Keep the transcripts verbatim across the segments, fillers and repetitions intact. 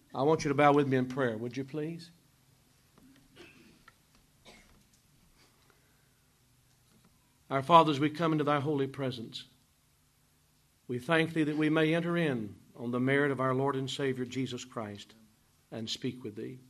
I want you to bow with me in prayer, would you please? Our Father, as we come into thy holy presence, we thank thee that we may enter in on the merit of our Lord and Savior Jesus Christ and speak with thee.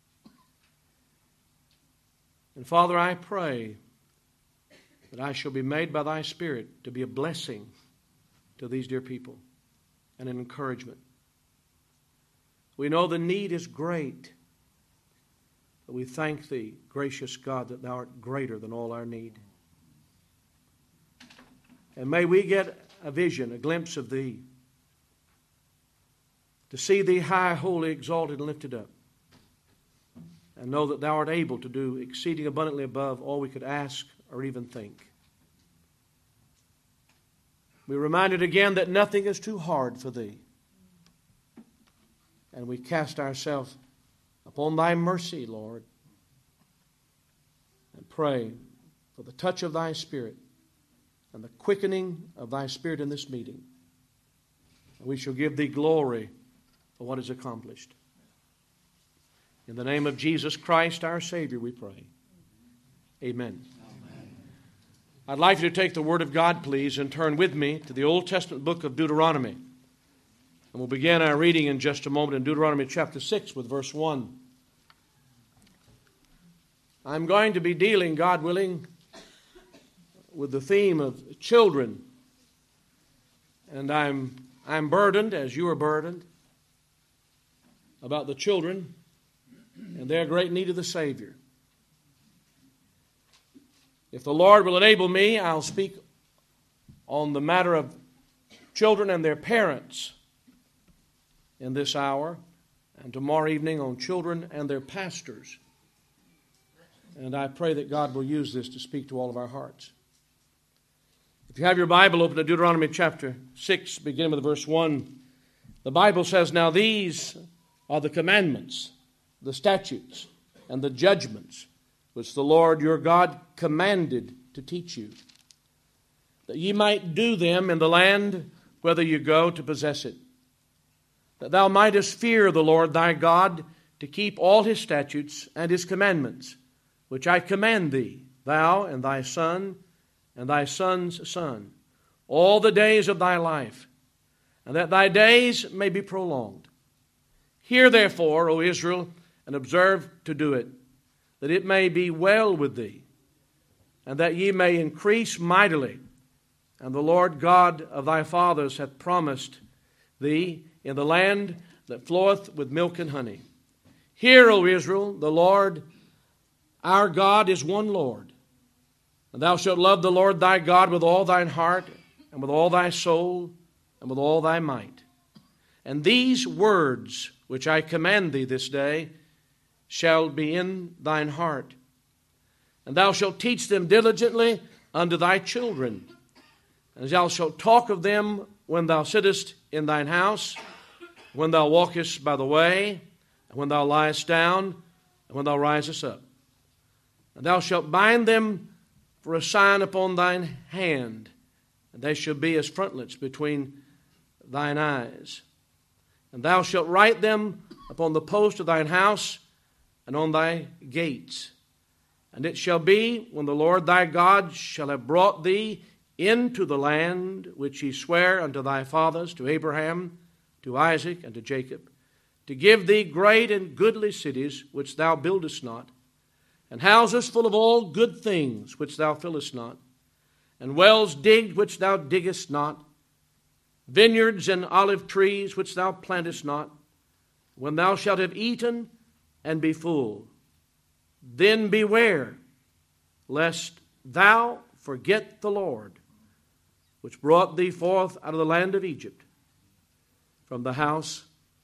And Father, I pray that I shall be made by thy Spirit to be a blessing to these dear people and an encouragement. We know the need is great, but we thank thee, gracious God, that thou art greater than all our need. And may we get a vision, a glimpse of thee, to see thee high, holy, exalted, and lifted up, and know that thou art able to do exceeding abundantly above all we could ask or even think. We're reminded again that nothing is too hard for thee. And we cast ourselves upon thy mercy, Lord, and pray for the touch of thy Spirit and the quickening of thy Spirit in this meeting. And we shall give thee glory for what is accomplished. In the name of Jesus Christ, our Savior, we pray. Amen. Amen. I'd like you to take the Word of God, please, and turn with me to the Old Testament book of Deuteronomy. And we'll begin our reading in just a moment in Deuteronomy chapter six with verse one. I'm going to be dealing, God willing, with the theme of children. And I'm, I'm burdened, as you are burdened, about the children and their great need of the Savior. If the Lord will enable me, I'll speak on the matter of children and their parents in this hour, and tomorrow evening on children and their pastors. And I pray that God will use this to speak to all of our hearts. If you have your Bible open to Deuteronomy chapter six, beginning with verse one, the Bible says, "Now these are the commandments, the statutes, and the judgments which the Lord your God commanded to teach you, that ye might do them in the land whither you go to possess it, that thou mightest fear the Lord thy God, to keep all his statutes and his commandments, which I command thee, thou and thy son and thy son's son, all the days of thy life, and that thy days may be prolonged. Hear therefore, O Israel, and observe to do it, that it may be well with thee, and that ye may increase mightily. And the Lord God of thy fathers hath promised thee in the land that floweth with milk and honey. Hear, O Israel, the Lord our God is one Lord. And thou shalt love the Lord thy God with all thine heart, and with all thy soul, and with all thy might. And these words which I command thee this day shall be in thine heart. And thou shalt teach them diligently unto thy children. And thou shalt talk of them when thou sittest in thine house, when thou walkest by the way, and when thou liest down, and when thou risest up. And thou shalt bind them for a sign upon thine hand, and they shall be as frontlets between thine eyes. And thou shalt write them upon the post of thine house and on thy gates. And it shall be, when the Lord thy God shall have brought thee into the land which he sware unto thy fathers, to Abraham, to Isaac, and to Jacob, to give thee great and goodly cities which thou buildest not, and houses full of all good things which thou fillest not, and wells digged which thou diggest not, vineyards and olive trees which thou plantest not, when thou shalt have eaten and be full. Then beware, lest thou forget the Lord, which brought thee forth out of the land of Egypt, from the house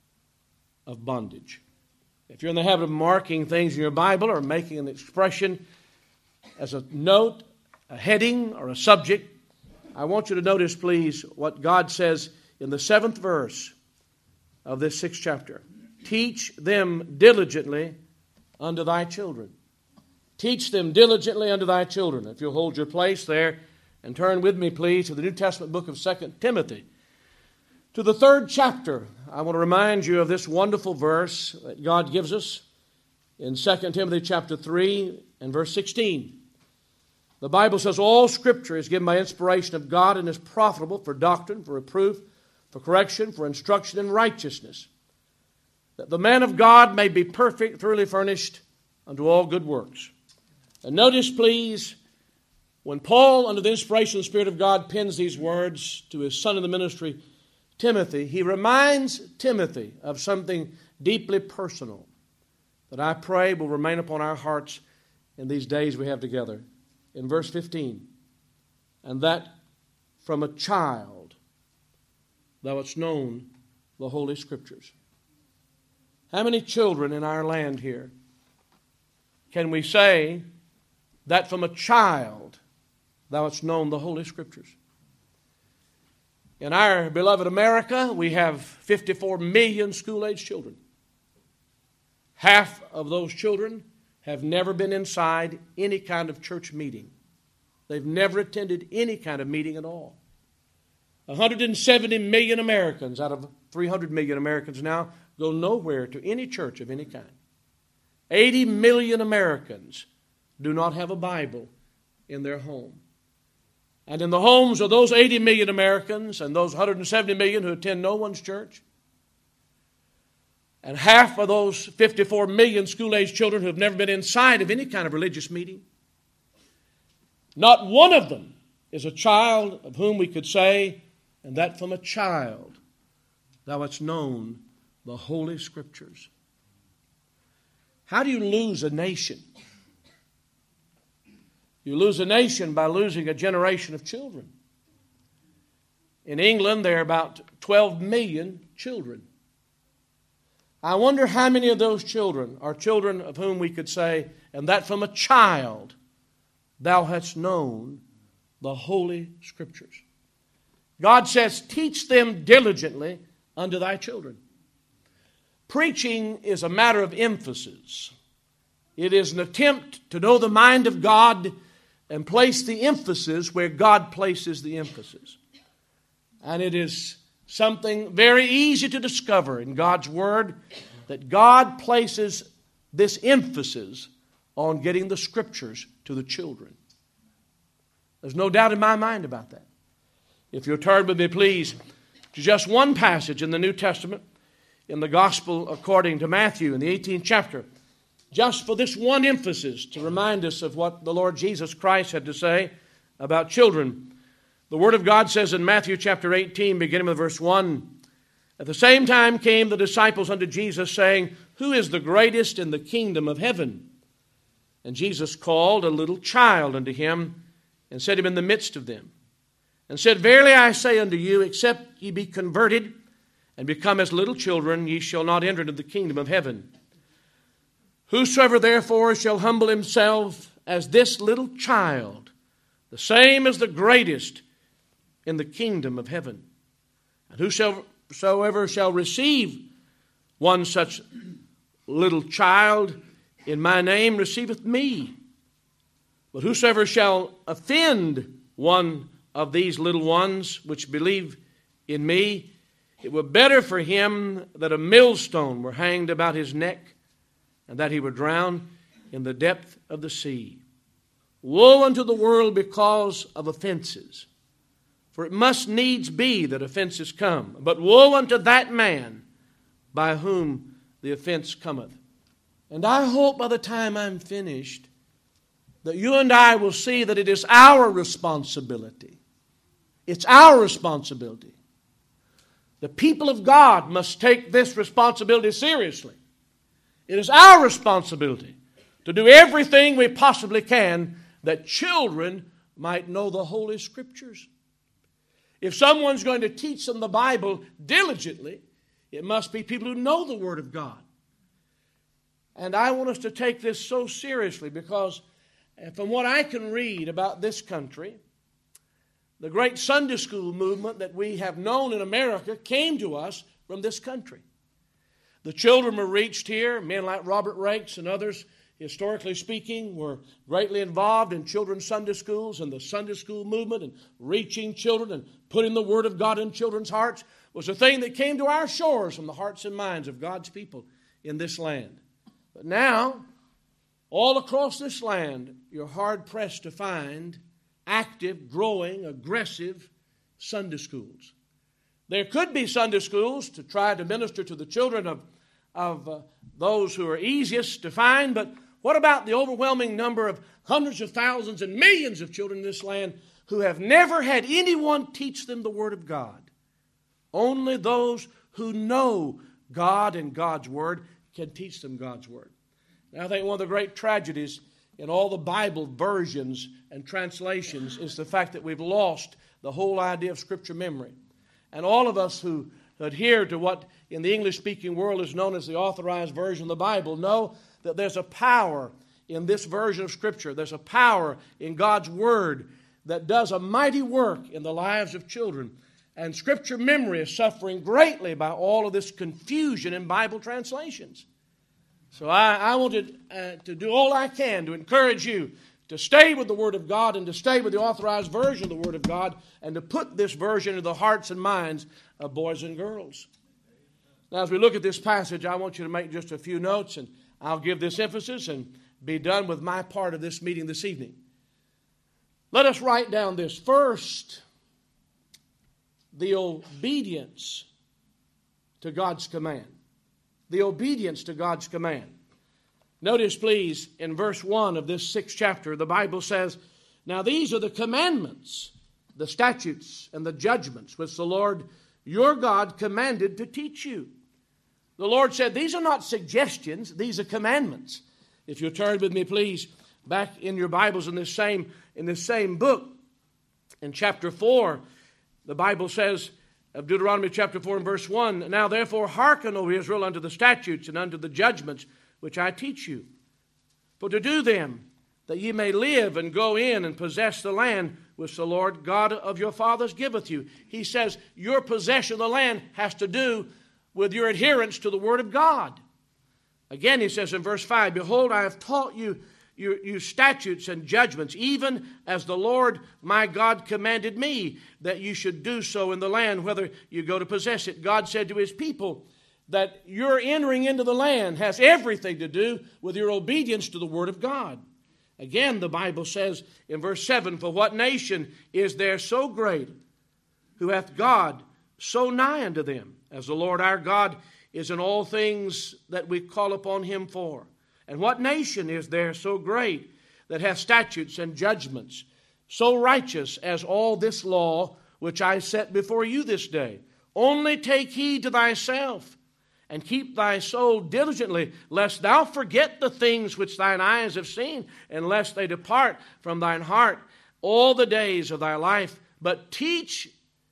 of bondage." If you're in the habit of marking things in your Bible or making an expression as a note, a heading, or a subject, I want you to notice, please, what God says in the seventh verse of this sixth chapter. Teach them diligently unto thy children. Teach them diligently unto thy children. If you'll hold your place there and turn with me, please, to the New Testament book of Second Timothy, to the third chapter. I want to remind you of this wonderful verse that God gives us in Second Timothy chapter three and verse sixteen. The Bible says, all Scripture is given by inspiration of God and is profitable for doctrine, for reproof, for correction, for instruction in righteousness, that the man of God may be perfect, thoroughly furnished unto all good works. And notice, please, when Paul, under the inspiration of the Spirit of God, pens these words to his son in the ministry, Timothy, he reminds Timothy of something deeply personal that I pray will remain upon our hearts in these days we have together. In verse fifteen, and that from a child thou hast known the Holy Scriptures. How many children in our land here can we say that from a child thou hast known the Holy Scriptures? In our beloved America, we have fifty-four million school-age children. Half of those children have never been inside any kind of church meeting. They've never attended any kind of meeting at all. one hundred seventy million Americans out of three hundred million Americans now go nowhere to any church of any kind. eighty million Americans do not have a Bible in their home. And in the homes of those eighty million Americans and those one hundred seventy million who attend no one's church, and half of those fifty-four million school-age children who have never been inside of any kind of religious meeting, not one of them is a child of whom we could say, and that from a child thou hast known the Holy Scriptures. How do you lose a nation? You lose a nation by losing a generation of children. In England, there are about twelve million children. I wonder how many of those children are children of whom we could say, and that from a child thou hast known the Holy Scriptures. God says, teach them diligently unto thy children. Preaching is a matter of emphasis. It is an attempt to know the mind of God and place the emphasis where God places the emphasis. And it is something very easy to discover in God's Word that God places this emphasis on getting the Scriptures to the children. There's no doubt in my mind about that. If you'll turn with me, please, to just one passage in the New Testament, in the Gospel according to Matthew, in the eighteenth chapter, just for this one emphasis to remind us of what the Lord Jesus Christ had to say about children. The Word of God says in Matthew chapter eighteen, beginning with verse one, at the same time came the disciples unto Jesus, saying, who is the greatest in the kingdom of heaven? And Jesus called a little child unto him, and set him in the midst of them, and said, verily I say unto you, except ye be converted, and become as little children, ye shall not enter into the kingdom of heaven. Whosoever therefore shall humble himself as this little child, the same is the greatest in the kingdom of heaven. And whosoever shall receive one such little child in my name receiveth me. But whosoever shall offend one of these little ones which believe in me, it were better for him that a millstone were hanged about his neck, and that he were drowned in the depth of the sea. Woe unto the world because of offenses! For it must needs be that offenses come. But woe unto that man by whom the offense cometh. And I hope by the time I'm finished that you and I will see that it is our responsibility. It's our responsibility. The people of God must take this responsibility seriously. It is our responsibility to do everything we possibly can that children might know the Holy Scriptures. If someone's going to teach them the Bible diligently, it must be people who know the Word of God. And I want us to take this so seriously because from what I can read about this country, the great Sunday school movement that we have known in America came to us from this country. The children were reached here. Men like Robert Rakes and others, historically speaking, were greatly involved in children's Sunday schools and the Sunday school movement and reaching children and putting the Word of God in children's hearts. was a thing that came to our shores from the hearts and minds of God's people in this land. But now, all across this land, you're hard-pressed to find active, growing, aggressive Sunday schools. There could be Sunday schools to try to minister to the children of, of uh, those who are easiest to find, but what about the overwhelming number of hundreds of thousands and millions of children in this land who have never had anyone teach them the Word of God? Only those who know God and God's Word can teach them God's Word. And I think one of the great tragedies in all the Bible versions and translations is the fact that we've lost the whole idea of Scripture memory. And all of us who adhere to what in the English-speaking world is known as the authorized version of the Bible know that there's a power in this version of Scripture. There's a power in God's Word that does a mighty work in the lives of children. And Scripture memory is suffering greatly by all of this confusion in Bible translations. So I, I want to, uh, to do all I can to encourage you to stay with the Word of God and to stay with the authorized version of the Word of God and to put this version into the hearts and minds of boys and girls. Now, as we look at this passage, I want you to make just a few notes, and I'll give this emphasis and be done with my part of this meeting this evening. Let us write down this. First, the obedience to God's command. The obedience to God's command. Notice, please, in verse one of this sixth chapter, the Bible says, "Now these are the commandments, the statutes, and the judgments which the Lord your God commanded to teach you." The Lord said, these are not suggestions, these are commandments. If you'll turn with me, please, back in your Bibles in this same, in this same book, in chapter four, the Bible says, of Deuteronomy chapter four and verse one, "Now therefore hearken, O Israel, unto the statutes and unto the judgments which I teach you, for to do them, that ye may live and go in and possess the land which the Lord God of your fathers giveth you." He says your possession of the land has to do with your adherence to the Word of God. Again, he says in verse five, "Behold, I have taught you your, your statutes and judgments, even as the Lord my God commanded me, that you should do so in the land, whether you go to possess it." God said to His people that your entering into the land has everything to do with your obedience to the Word of God. Again, the Bible says in verse seven, "For what nation is there so great, who hath God so nigh unto them, as the Lord our God is in all things that we call upon Him for? And what nation is there so great, that hath statutes and judgments, so righteous as all this law which I set before you this day? Only take heed to thyself, and keep thy soul diligently, lest thou forget the things which thine eyes have seen, and lest they depart from thine heart all the days of thy life. But teach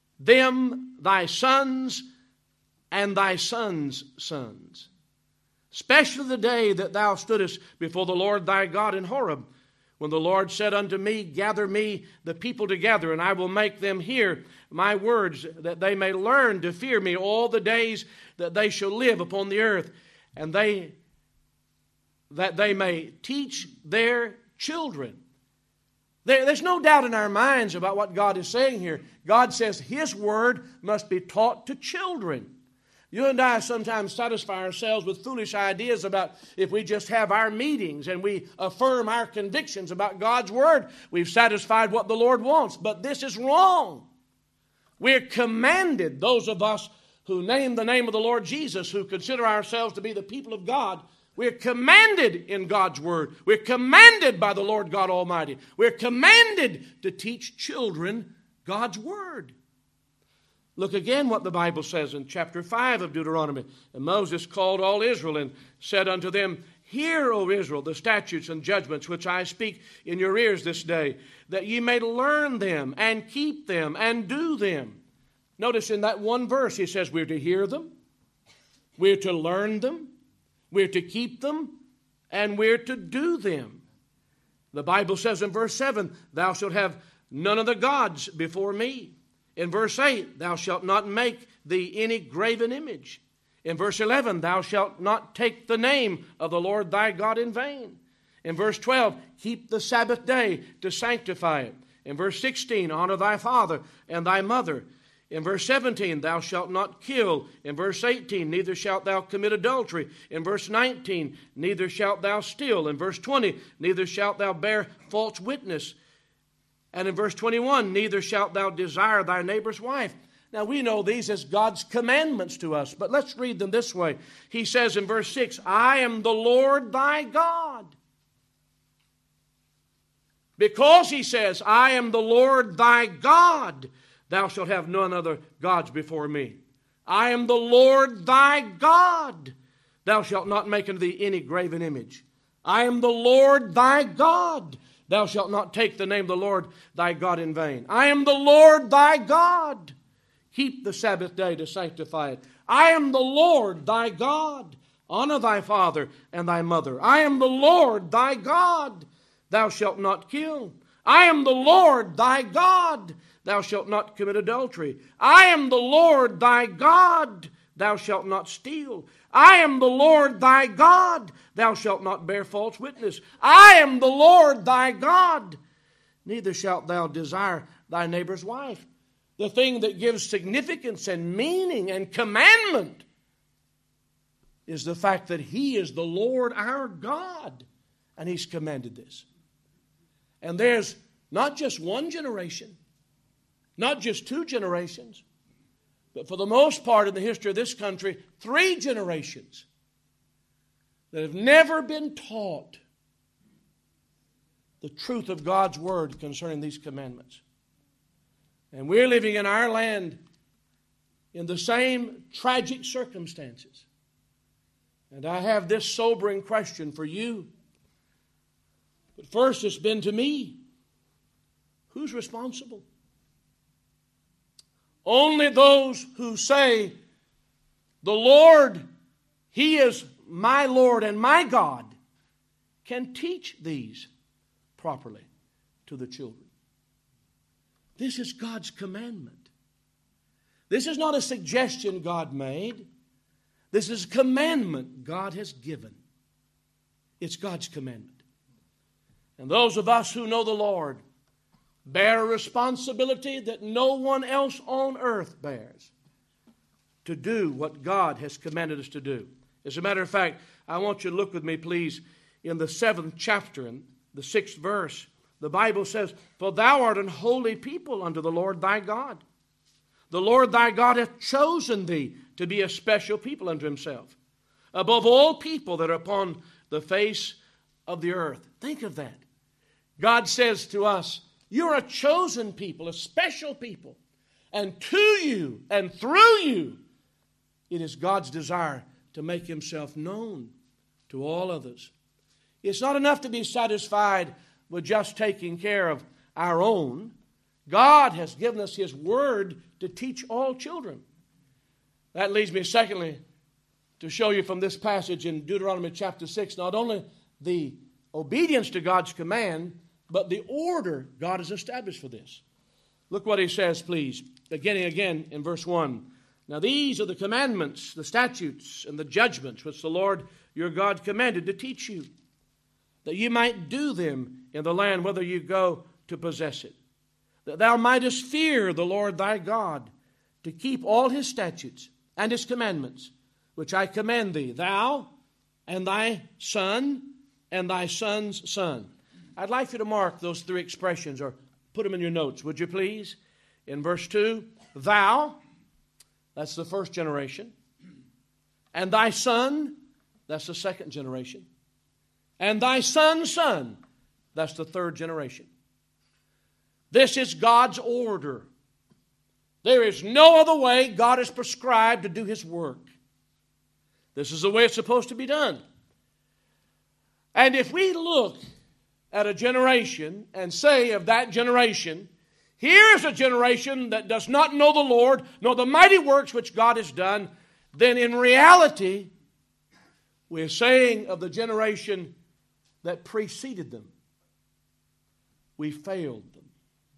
them thy sons and thy sons' sons, especially the day that thou stoodest before the Lord thy God in Horeb, when the Lord said unto me, Gather me the people together, and I will make them hear my words, that they may learn to fear me all the days that they shall live upon the earth, and they that they may teach their children." There, there's no doubt in our minds about what God is saying here. God says His word must be taught to children. You and I sometimes satisfy ourselves with foolish ideas about if we just have our meetings and we affirm our convictions about God's Word, we've satisfied what the Lord wants. But this is wrong. We're commanded, those of us who name the name of the Lord Jesus, who consider ourselves to be the people of God, we're commanded in God's Word. We're commanded by the Lord God Almighty. We're commanded to teach children God's Word. Look again what the Bible says in chapter five of Deuteronomy. "And Moses called all Israel and said unto them, Hear, O Israel, the statutes and judgments which I speak in your ears this day, that ye may learn them and keep them and do them." Notice in that one verse he says we're to hear them, we're to learn them, we're to keep them, and we're to do them. The Bible says in verse seven, "Thou shalt have none of the gods before me." In verse eight, "Thou shalt not make thee any graven image." In verse eleven, "Thou shalt not take the name of the Lord thy God in vain." In verse twelve, "Keep the Sabbath day to sanctify it." In verse sixteen, "Honor thy father and thy mother." In verse seventeen, thou shalt not kill. In verse eighteen, neither shalt thou commit adultery. In verse nineteen, neither shalt thou steal. In verse twenty, neither shalt thou bear false witness. And in verse twenty-one, neither shalt thou desire thy neighbor's wife. Now we know these as God's commandments to us, but let's read them this way. He says in verse six, I am the Lord thy God. Because he says, I am the Lord thy God, thou shalt have none other gods before me. I am the Lord thy God. Thou shalt not make unto thee any graven image. I am the Lord thy God. Thou shalt not take the name of the Lord thy God in vain. I am the Lord thy God. Keep the Sabbath day to sanctify it. I am the Lord thy God. Honor thy father and thy mother. I am the Lord thy God. Thou shalt not kill. I am the Lord thy God. Thou shalt not commit adultery. I am the Lord thy God. Thou shalt not steal. I am the Lord thy God. Thou shalt not bear false witness. I am the Lord thy God. Neither shalt thou desire thy neighbor's wife. The thing that gives significance and meaning and commandment is the fact that he is the Lord our God. And he's commanded this. And there's not just one generation, not just two generations, but for the most part in the history of this country, three generations that have never been taught the truth of God's word concerning these commandments. And we're living in our land in the same tragic circumstances. And I have this sobering question for you. But first, it's been to me. Who's responsible? Only those who say, the Lord, he is my Lord and my God, can teach these properly to the children. This is God's commandment. This is not a suggestion God made. This is a commandment God has given. It's God's commandment. And those of us who know the Lord bear a responsibility that no one else on earth bears, to do what God has commanded us to do. As a matter of fact, I want you to look with me, please, in the seventh chapter, in the sixth verse. The Bible says, for thou art an holy people unto the Lord thy God. The Lord thy God hath chosen thee to be a special people unto himself, above all people that are upon the face of the earth. Think of that. God says to us, you're a chosen people, a special people. And to you and through you, it is God's desire to make himself known to all others. It's not enough to be satisfied with just taking care of our own. God has given us his word to teach all children. That leads me, secondly, to show you from this passage in Deuteronomy chapter six, not only the obedience to God's command, but the order God has established for this. Look what he says, please, beginning again in verse one. Now these are the commandments, the statutes, and the judgments which the Lord your God commanded to teach you, that ye might do them in the land whither you go to possess it, that thou mightest fear the Lord thy God, to keep all his statutes and his commandments, which I command thee, thou and thy son and thy son's son. I'd like you to mark those three expressions or put them in your notes, would you please? In verse two, thou, that's the first generation. And thy son, that's the second generation. And thy son's son, that's the third generation. This is God's order. There is no other way God has prescribed to do his work. This is the way it's supposed to be done. And if we look at a generation and say of that generation, here is a generation that does not know the Lord, nor the mighty works which God has done, then in reality, we're saying of the generation that preceded them, we failed them.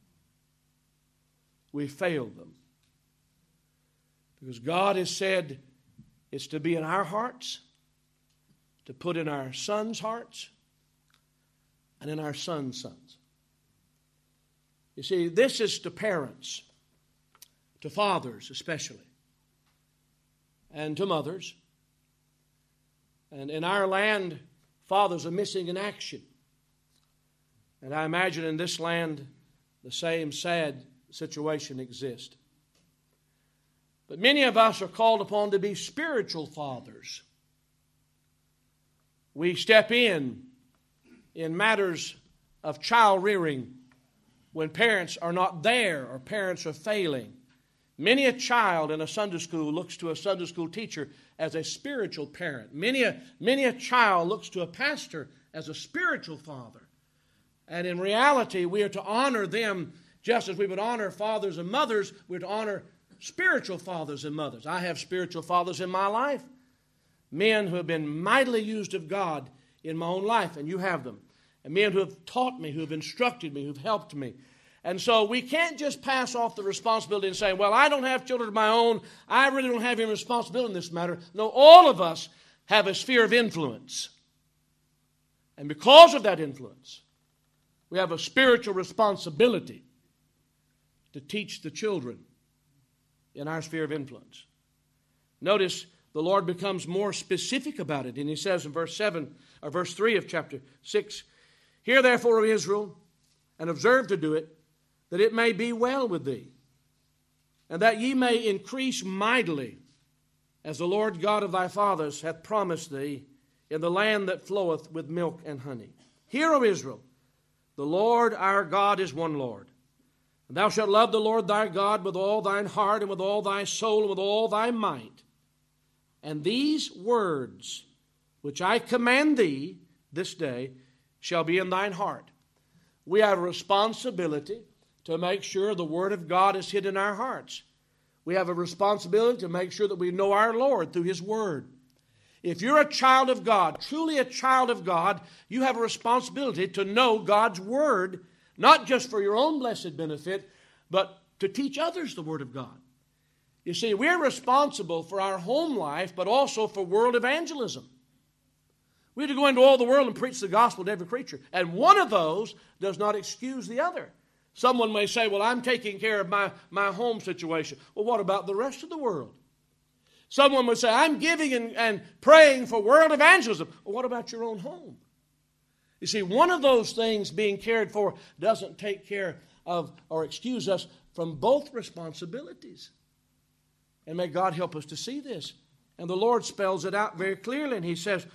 We failed them. Because God has said it's to be in our hearts, to put in our sons' hearts, and in our sons' sons. You see, this is to parents, to fathers especially, and to mothers. And in our land, fathers are missing in action. And I imagine in this land, the same sad situation exists. But many of us are called upon to be spiritual fathers. We step in in matters of child rearing when parents are not there or parents are failing. Many a child in a Sunday school looks to a Sunday school teacher as a spiritual parent. Many a, many a child looks to a pastor as a spiritual father. And in reality, we are to honor them just as we would honor fathers and mothers. We're to honor spiritual fathers and mothers. I have spiritual fathers in my life. Men who have been mightily used of God in my own life, and you have them. And men who have taught me, who have instructed me, who have helped me. And so we can't just pass off the responsibility and say, well, I don't have children of my own. I really don't have any responsibility in this matter. No, all of us have a sphere of influence. And because of that influence, we have a spiritual responsibility to teach the children in our sphere of influence. Notice the Lord becomes more specific about it. And He says in verse seven, or verse three of chapter six, Hear therefore, O Israel, and observe to do it, that it may be well with thee, and that ye may increase mightily, as the Lord God of thy fathers hath promised thee, in the land that floweth with milk and honey. Hear, O Israel, the Lord our God is one Lord. And thou shalt love the Lord thy God with all thine heart, and with all thy soul, and with all thy might. And these words which I command thee this day shall be in thine heart. We have a responsibility to make sure the Word of God is hid in our hearts. We have a responsibility to make sure that we know our Lord through His Word. If you're a child of God, truly a child of God, you have a responsibility to know God's Word, not just for your own blessed benefit, but to teach others the Word of God. You see, we're responsible for our home life, but also for world evangelism. We have to go into all the world and preach the gospel to every creature. And one of those does not excuse the other. Someone may say, well, I'm taking care of my, my home situation. Well, what about the rest of the world? Someone would say, I'm giving and, and praying for world evangelism. Well, what about your own home? You see, one of those things being cared for doesn't take care of or excuse us from both responsibilities. And may God help us to see this. And the Lord spells it out very clearly, and He says,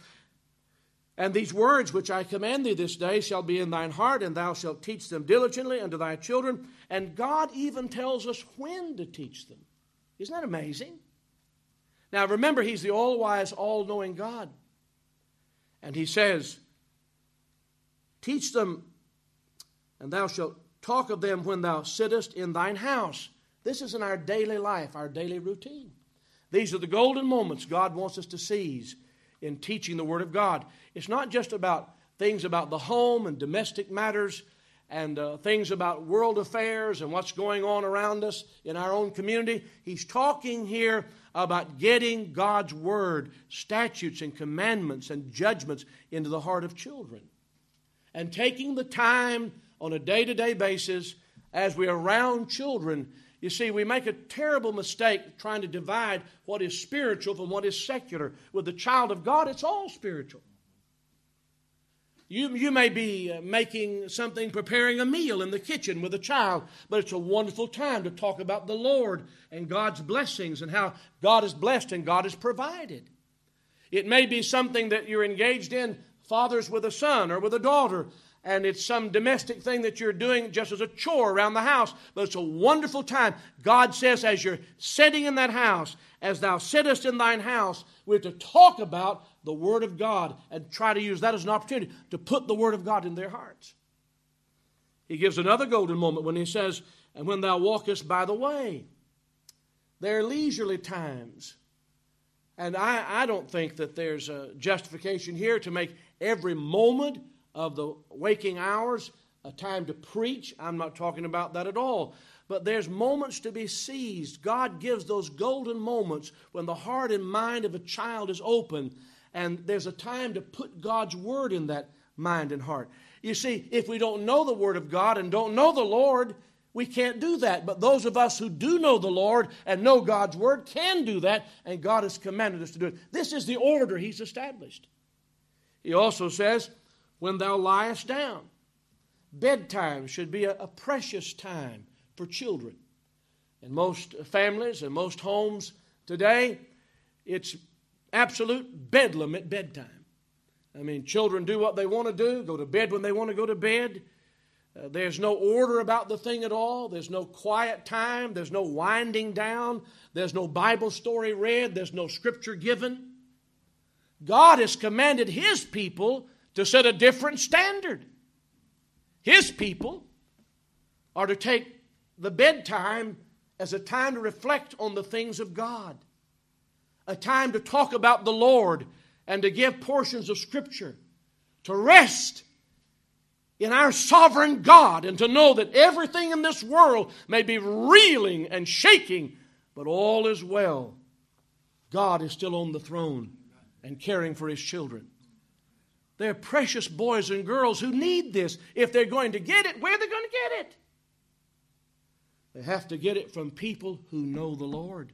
And these words which I command thee this day shall be in thine heart, and thou shalt teach them diligently unto thy children. And God even tells us when to teach them. Isn't that amazing? Now remember, He's the all-wise, all-knowing God. And He says, Teach them, and thou shalt talk of them when thou sittest in thine house. This is in our daily life, our daily routine. These are the golden moments God wants us to seize in teaching the Word of God. It's not just about things about the home and domestic matters and uh, things about world affairs and what's going on around us in our own community. He's talking here about getting God's Word, statutes and commandments and judgments into the heart of children. And taking the time on a day-to-day basis as we are around children. You see, we make a terrible mistake trying to divide what is spiritual from what is secular. With the child of God, it's all spiritual. You, you may be making something, preparing a meal in the kitchen with a child, but it's a wonderful time to talk about the Lord and God's blessings and how God is blessed and God has provided. It may be something that you're engaged in, fathers with a son or with a daughter, and it's some domestic thing that you're doing just as a chore around the house. But it's a wonderful time. God says, as you're sitting in that house, as thou sittest in thine house, we're to talk about the Word of God and try to use that as an opportunity to put the Word of God in their hearts. He gives another golden moment when He says, and when thou walkest by the way. There are leisurely times. And I, I don't think that there's a justification here to make every moment of the waking hours a time to preach. I'm not talking about that at all. But there's moments to be seized. God gives those golden moments when the heart and mind of a child is open, and there's a time to put God's Word in that mind and heart. You see, if we don't know the Word of God and don't know the Lord, We can't do that. But those of us who do know the Lord and know God's Word can do that, and God has commanded us to do it. This is the order He's established. He also says, when thou liest down. Bedtime should be a, a precious time for children. In most families and most homes today, it's absolute bedlam at bedtime. I mean, children do what they want to do, go to bed when they want to go to bed. Uh, there's no order about the thing at all. There's no quiet time. There's no winding down. There's no Bible story read. There's no scripture given. God has commanded His people to set a different standard. His people are to take the bedtime as a time to reflect on the things of God, a time to talk about the Lord and to give portions of Scripture, to rest in our sovereign God and to know that everything in this world may be reeling and shaking, but all is well. God is still on the throne and caring for His children. They're precious boys and girls who need this. If they're going to get it, where are they going to get it? They have to get it from people who know the Lord.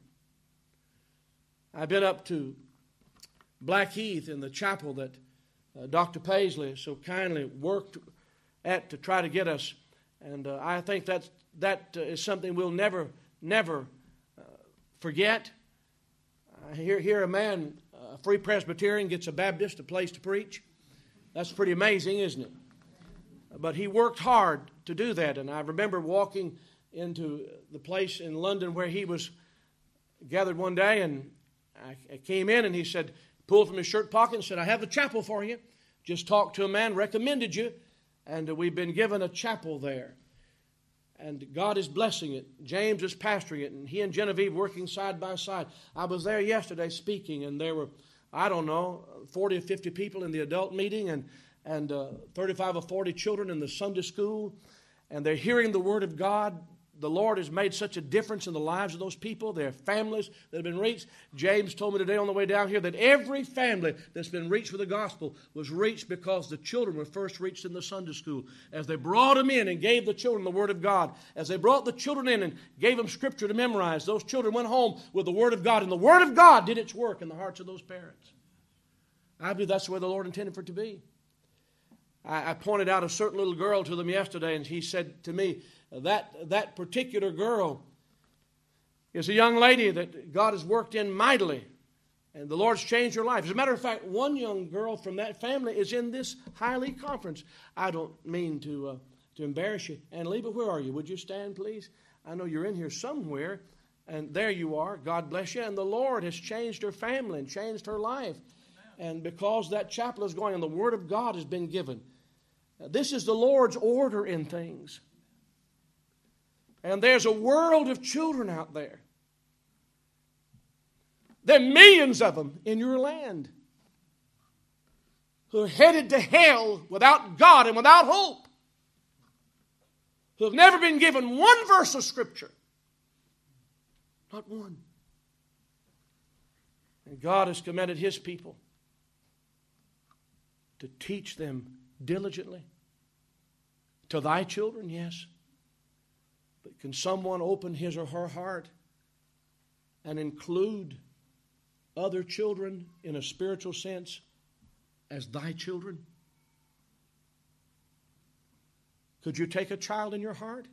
I've been up to Blackheath in the chapel that uh, Doctor Paisley so kindly worked at to try to get us. And uh, I think that's, that uh, is something we'll never, never uh, forget. I hear, hear a man, a free Presbyterian, gets a Baptist a place to preach. That's pretty amazing, isn't it? But he worked hard to do that. And I remember walking into the place in London where he was gathered one day, and I came in and he said, pulled from his shirt pocket and said, I have a chapel for you. Just talked to a man, recommended you, and we've been given a chapel there. And God is blessing it. James is pastoring it, and he and Genevieve working side by side. I was there yesterday speaking, and there were, I don't know, forty or fifty people in the adult meeting and, and uh, thirty-five or forty children in the Sunday school, and they're hearing the Word of God. The Lord has made such a difference in the lives of those people, their families that have been reached. James told me today on the way down here that every family that's been reached with the gospel was reached because the children were first reached in the Sunday school. As they brought them in and gave the children the Word of God, as they brought the children in and gave them Scripture to memorize, those children went home with the Word of God, and the Word of God did its work in the hearts of those parents. I believe that's the way the Lord intended for it to be. I, I pointed out a certain little girl to them yesterday, and he said to me, That, that particular girl is a young lady that God has worked in mightily, and the Lord's changed her life. As a matter of fact, one young girl from that family is in this Highly conference. I don't mean to uh, to embarrass you. Annalie, but where are you? Would you stand, please? I know you're in here somewhere, and there you are. God bless you. And the Lord has changed her family and changed her life. And because that chapel is going and the Word of God has been given, this is the Lord's order in things. And there's a world of children out there. There are millions of them in your land who are headed to hell without God and without hope, who have never been given one verse of Scripture. Not one. And God has commanded His people to teach them diligently. To thy children, yes. But can someone open his or her heart and include other children in a spiritual sense as thy children? Could you take a child in your heart?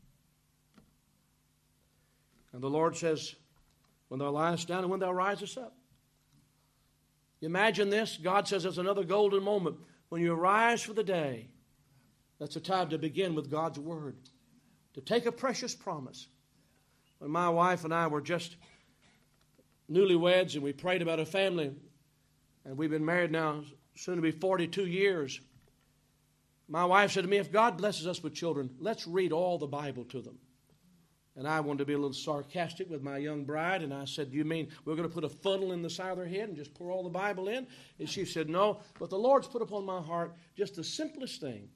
And the Lord says, when thou liest down and when thou risest up. Imagine this. God says there's another golden moment. When you arise for the day, that's a time to begin with God's Word. To take a precious promise. When my wife and I were just newlyweds and we prayed about a family, and we've been married now soon to be forty-two years, my wife said to me, if God blesses us with children, let's read all the Bible to them. And I wanted to be a little sarcastic with my young bride, and I said, do you mean we're going to put a funnel in the side of their head and just pour all the Bible in? And she said, no, but the Lord's put upon my heart just the simplest thing.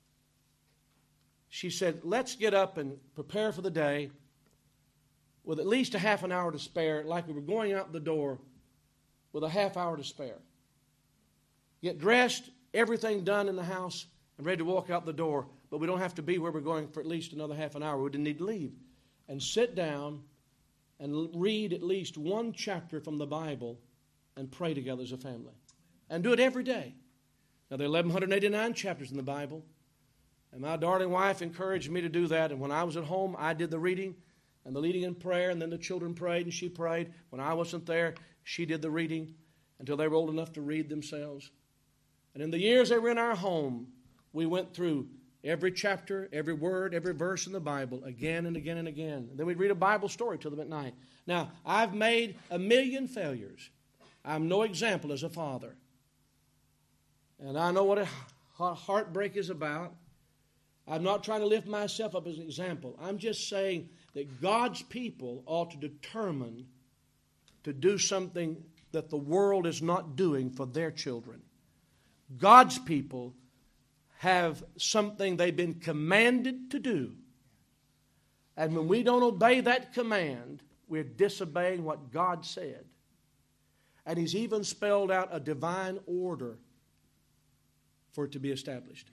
She said, let's get up and prepare for the day with at least a half an hour to spare, like we were going out the door with a half hour to spare. Get dressed, everything done in the house, and ready to walk out the door but we don't have to be where we're going for at least another half an hour. We didn't need to leave. And sit down and read at least one chapter from the Bible and pray together as a family. And do it every day. Now, there are eleven eighty-nine chapters in the Bible. And my darling wife encouraged me to do that. And when I was at home, I did the reading and the leading in prayer. And then the children prayed and she prayed. When I wasn't there, she did the reading until they were old enough to read themselves. And in the years they were in our home, we went through every chapter, every word, every verse in the Bible again and again and again. And then we'd read a Bible story to them at night. Now, I've made a million failures. I'm no example as a father. And I know what a heartbreak is about. I'm not trying to lift myself up as an example. I'm just saying that God's people ought to determine to do something that the world is not doing for their children. God's people have something they've been commanded to do. And when we don't obey that command, we're disobeying what God said. And He's even spelled out a divine order for it to be established.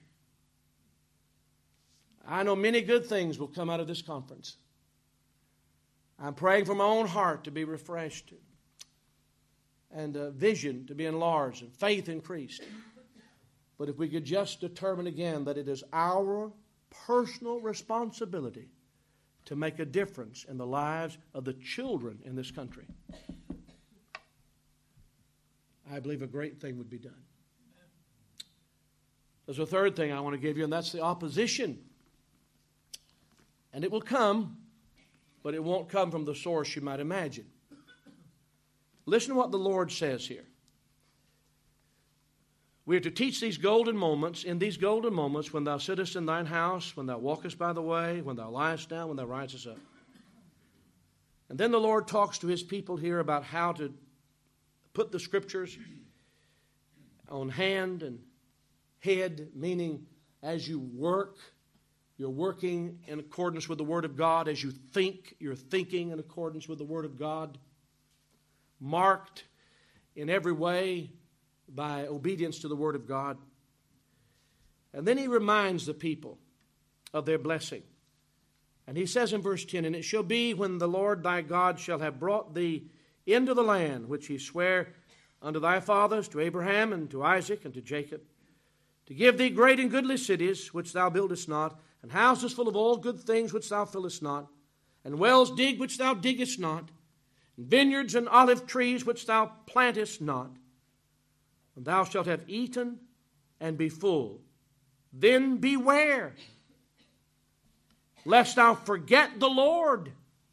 I know many good things will come out of this conference. I'm praying for my own heart to be refreshed and uh, vision to be enlarged and faith increased. But if we could just determine again that it is our personal responsibility to make a difference in the lives of the children in this country, I believe a great thing would be done. There's a third thing I want to give you, and that's the opposition. And it will come, but it won't come from the source you might imagine. Listen to what the Lord says here. We are to teach these golden moments, in these golden moments, when thou sittest in thine house, when thou walkest by the way, when thou liest down, when thou risest up. And then the Lord talks to His people here about how to put the Scriptures on hand and head, meaning as you work, you're working in accordance with the Word of God. As you think, you're thinking in accordance with the Word of God. Marked in every way by obedience to the Word of God. And then He reminds the people of their blessing. And He says in verse ten, And it shall be when the Lord thy God shall have brought thee into the land which He sware unto thy fathers, to Abraham and to Isaac and to Jacob, to give thee great and goodly cities which thou buildest not, and houses full of all good things which thou fillest not, and wells digged which thou diggest not, and vineyards and olive trees which thou plantest not. And thou shalt have eaten and be full. Then beware, lest thou forget the Lord,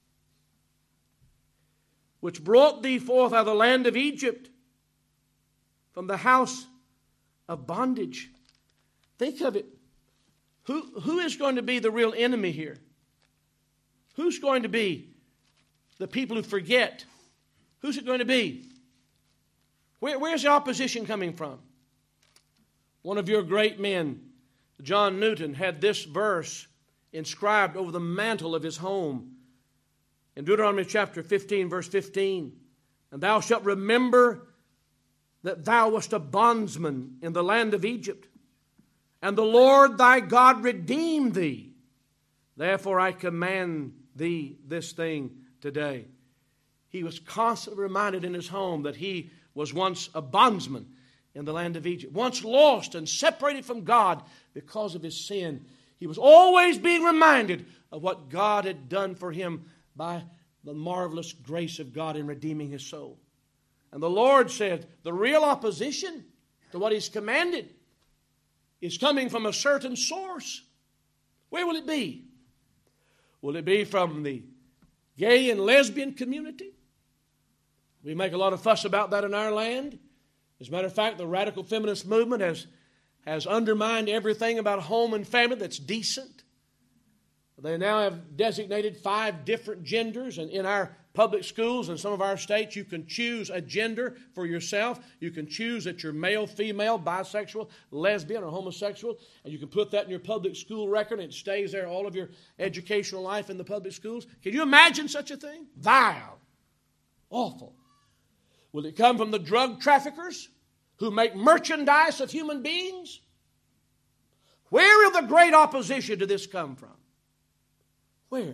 which brought thee forth out of the land of Egypt, from the house of bondage. Think of it. Who, who is going to be the real enemy here? Who's going to be the people who forget? Who's it going to be? Where, where's the opposition coming from? One of your great men, John Newton, had this verse inscribed over the mantle of his home in Deuteronomy chapter fifteen, verse fifteen. And thou shalt remember that thou wast a bondsman in the land of Egypt, and the Lord thy God redeemed thee. Therefore I command thee this thing today. He was constantly reminded in his home that he was once a bondsman in the land of Egypt, once lost and separated from God because of his sin. He was always being reminded of what God had done for him by the marvelous grace of God in redeeming his soul. And the Lord said, the real opposition to what He's commanded is coming from a certain source. Where will it be? Will it be from the gay and lesbian community? We make a lot of fuss about that in our land. As a matter of fact, the radical feminist movement has, has undermined everything about home and family that's decent. They now have designated five different genders, and in our public schools in some of our states, you can choose a gender for yourself. You can choose that you're male, female, bisexual, lesbian, or homosexual, and you can put that in your public school record, and it stays there all of your educational life in the public schools. Can you imagine such a thing? Vile. Awful. Will it come from the drug traffickers who make merchandise of human beings? Where will the great opposition to this come from? Where?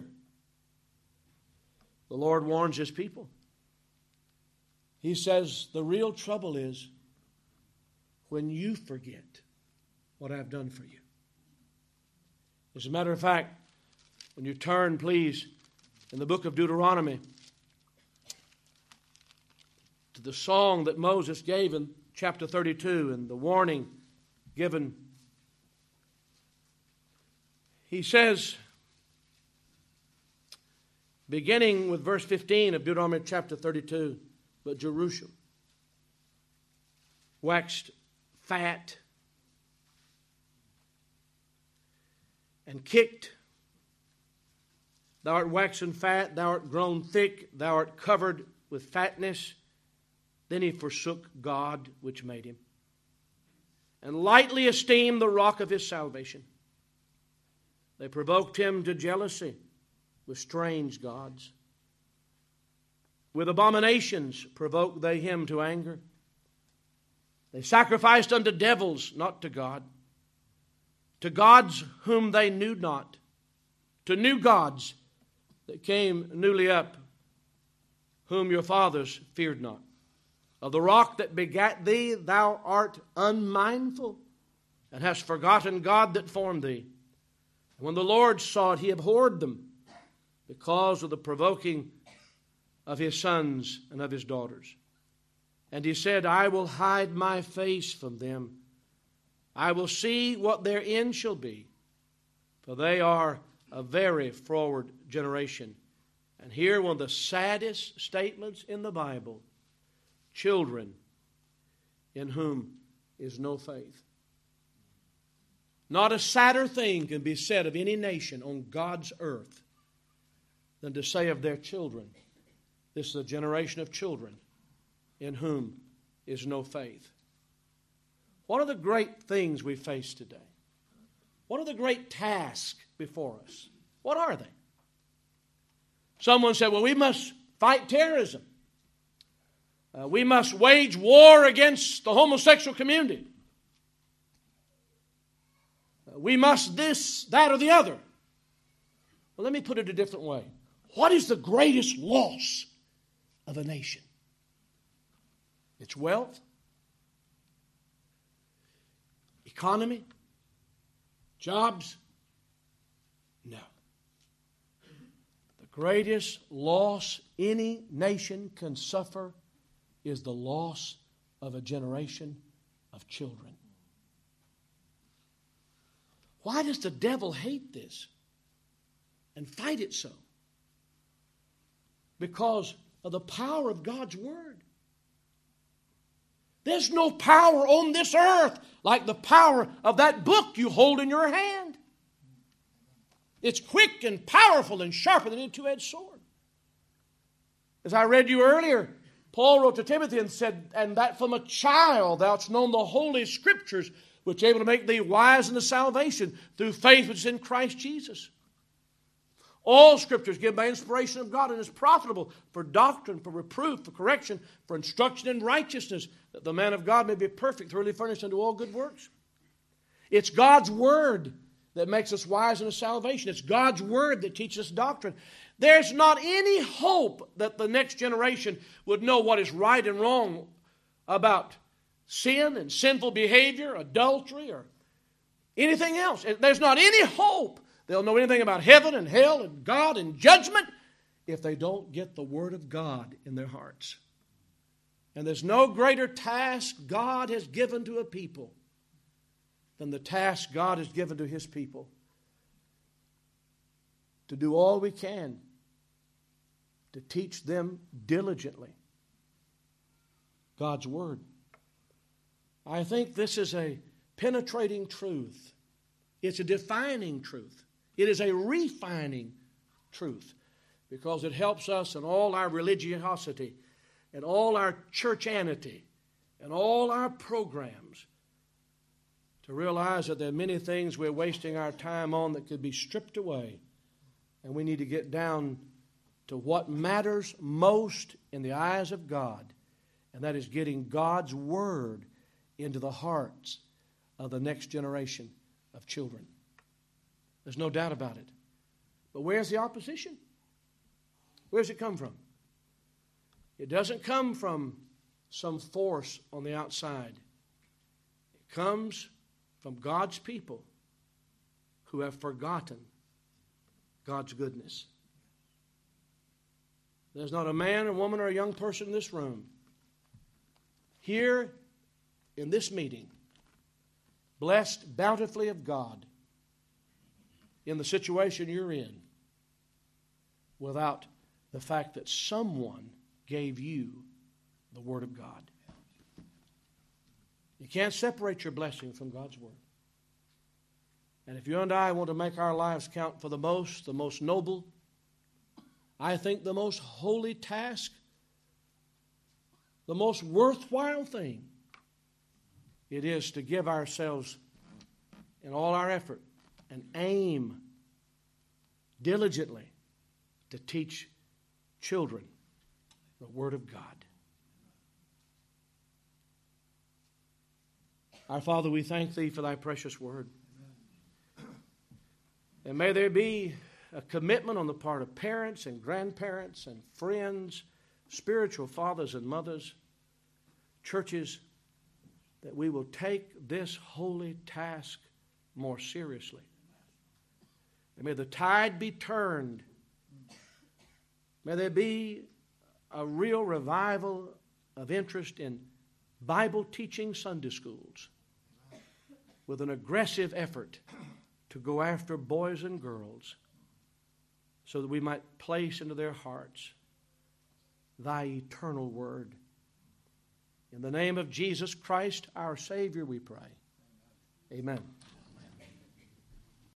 The Lord warns His people. He says the real trouble is when you forget what I've done for you. As a matter of fact, when you turn, please, in the book of Deuteronomy to the song that Moses gave in chapter thirty-two and the warning given, he says, beginning with verse fifteen of Deuteronomy chapter thirty-two, but Jerusalem waxed fat and kicked. Thou art waxen fat, thou art grown thick, thou art covered with fatness. Then he forsook God which made him, and lightly esteemed the rock of his salvation. They provoked him to jealousy with strange gods. With abominations provoked they him to anger. They sacrificed unto devils, not to God, to gods whom they knew not, to new gods that came newly up, whom your fathers feared not. Of the rock that begat thee, thou art unmindful, and hast forgotten God that formed thee. When the Lord saw it, He abhorred them, because of the provoking of His sons and of His daughters. And He said, I will hide my face from them. I will see what their end shall be, for they are a very froward generation. And here one of the saddest statements in the Bible: children in whom is no faith. Not a sadder thing can be said of any nation on God's earth than to say of their children, this is a generation of children in whom is no faith. What are the great things we face today? What are the great tasks before us? What are they? Someone said, well, we must fight terrorism. Uh, we must wage war against the homosexual community. Uh, we must this, that, or the other. Well, let me put it a different way. What is the greatest loss of a nation? Its wealth? Economy? Jobs? No. The greatest loss any nation can suffer is the loss of a generation of children. Why does the devil hate this and fight it so? Because of the power of God's Word. There's no power on this earth like the power of that book you hold in your hand. It's quick and powerful and sharper than any two-edged sword. As I read you earlier, Paul wrote to Timothy and said, and that from a child thou hast known the holy Scriptures, which are able to make thee wise unto salvation through faith which is in Christ Jesus. All Scripture is given by inspiration of God and is profitable for doctrine, for reproof, for correction, for instruction in righteousness, that the man of God may be perfect, thoroughly furnished unto all good works. It's God's Word that makes us wise unto salvation. It's God's Word that teaches us doctrine. There's not any hope that the next generation would know what is right and wrong about sin and sinful behavior, adultery, or anything else. There's not any hope they'll know anything about heaven and hell and God and judgment if they don't get the Word of God in their hearts. And there's no greater task God has given to a people than the task God has given to His people. To do all we can to teach them diligently God's Word. I think this is a penetrating truth. It's a defining truth. It is a refining truth because it helps us in all our religiosity and all our churchanity and all our programs to realize that there are many things we're wasting our time on that could be stripped away, and we need to get down to what matters most in the eyes of God, and that is getting God's Word into the hearts of the next generation of children. There's no doubt about it. But where's the opposition? Where's it come from? It doesn't come from some force on the outside. It comes from God's people who have forgotten God's goodness. There's not a man, a woman, or a young person in this room, here in this meeting, blessed bountifully of God in the situation you're in, without the fact that someone gave you the Word of God. You can't separate your blessing from God's Word. And if you and I want to make our lives count for the most, the most noble, I think the most holy task, the most worthwhile thing, it is to give ourselves in all our effort and aim diligently to teach children the Word of God. Our Father, we thank Thee for Thy precious Word. And may there be a commitment on the part of parents and grandparents and friends, spiritual fathers and mothers, churches, that we will take this holy task more seriously. And may the tide be turned. May there be a real revival of interest in Bible teaching Sunday schools with an aggressive effort to go after boys and girls so that we might place into their hearts Thy eternal Word. In the name of Jesus Christ, our Savior, we pray. Amen.